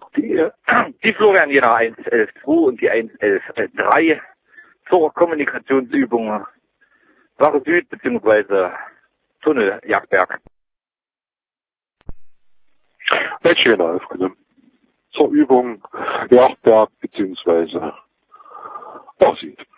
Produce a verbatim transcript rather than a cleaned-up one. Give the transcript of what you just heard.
Die, äh, die Florian Jena eins elf zwei und die eins elf drei zur Kommunikationsübung Wache Süd bzw. Tunnel Jagdberg. Welche Jena aufgenommen. Zur Übung Jagdberg bzw. Wache Süd.